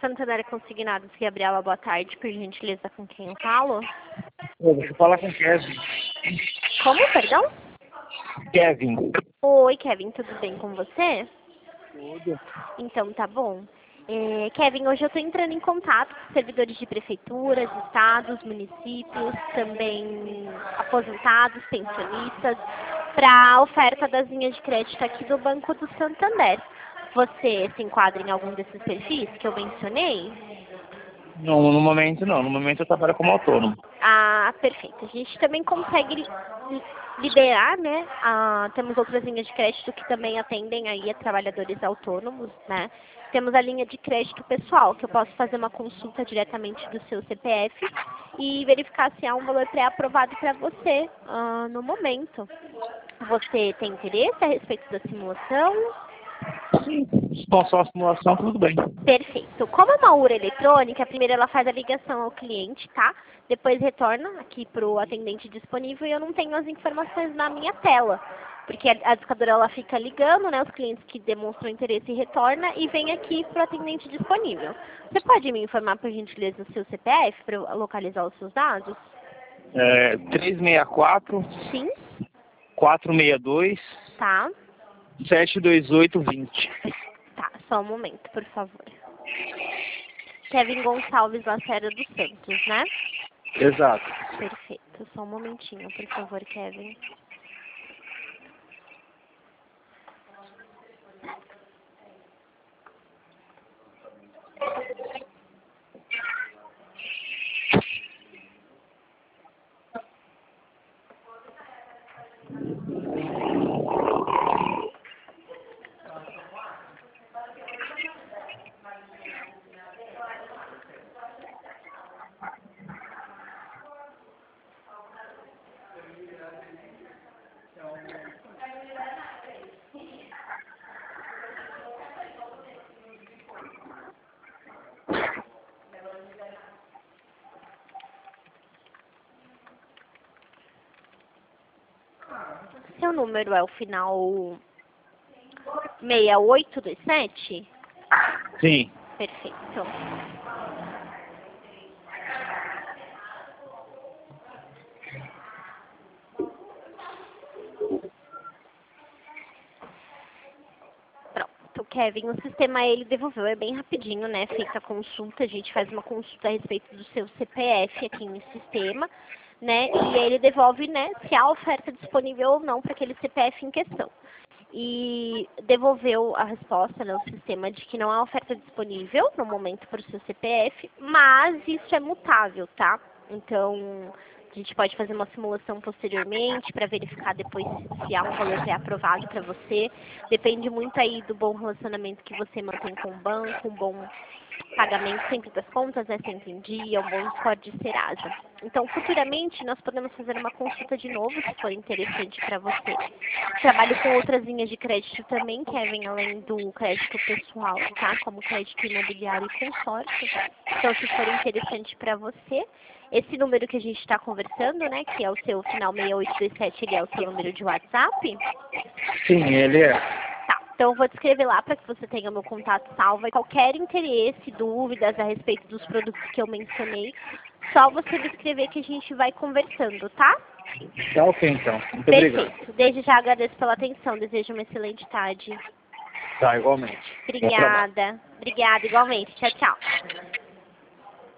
Santander Consignados, Gabriela, boa tarde, por gentileza, com quem eu falo? Ô, deixa eu falar com o Kevin. Como, perdão? Kevin. Oi, Kevin, tudo bem com você? Tudo. Então, tá bom. Kevin, hoje eu estou entrando em contato com servidores de prefeituras, estados, municípios, também aposentados, pensionistas, para a oferta das linhas de crédito aqui do Banco do Santander. Você se enquadra em algum desses perfis que eu mencionei? Não, no momento não. No momento eu trabalho como autônomo. Ah, perfeito. A gente também consegue liberar, né? Temos outras linhas de crédito que também atendem aí a trabalhadores autônomos, né? Temos a linha de crédito pessoal, que eu posso fazer uma consulta diretamente do seu CPF e verificar se há um valor pré-aprovado para você no momento. Você tem interesse a respeito da simulação? Sim, se for só a simulação, tudo bem. Perfeito. Como é uma URA eletrônica, primeiro ela faz a ligação ao cliente, tá? Depois retorna aqui para o atendente disponível e eu não tenho as informações na minha tela. Porque a discadora ela fica ligando, né? Os clientes que demonstram interesse retorna e vem aqui para o atendente disponível. Você pode me informar, por gentileza, o seu CPF para eu localizar os seus dados? 364 Sim. 462 Tá. 72820. Tá, só um momento, por favor. Kevin Gonçalves Lacerda dos Santos, né? Exato. Perfeito. Só um momentinho, por favor, Kevin. Seu número é o final 6827? Sim. Perfeito. Pronto, Kevin, o sistema ele devolveu, é bem rapidinho, né? Feita a consulta, a gente faz uma consulta a respeito do seu CPF aqui no sistema, né? E ele devolve, né, se há oferta disponível ou não para aquele CPF em questão. E devolveu a resposta no sistema de que não há oferta disponível no momento para o seu CPF, mas isso é mutável, tá? Então, a gente pode fazer uma simulação posteriormente para verificar depois se há um valor pré-aprovado para você. Depende muito aí do bom relacionamento que você mantém com o banco, um bom pagamento sempre das contas, né, sempre em dia, um bom score de Serasa. Então, futuramente, nós podemos fazer uma consulta de novo, se for interessante para você. Trabalho com outras linhas de crédito também, Kevin, além do crédito pessoal, tá? Como crédito imobiliário e consórcio. Então, se for interessante para você, esse número que a gente está conversando, né, que é o seu final 6827, ele é o seu número de WhatsApp? Sim, ele é. Tá, então eu vou descrever lá para que você tenha meu contato salvo. E qualquer interesse, dúvidas a respeito dos produtos que eu mencionei, só você me escrever que a gente vai conversando, tá? Tá ok, então. Muito obrigado. Perfeito. Desde já agradeço pela atenção. Desejo uma excelente tarde. Tá, igualmente. Bom trabalho. Obrigada. Obrigada, igualmente. Tchau, tchau.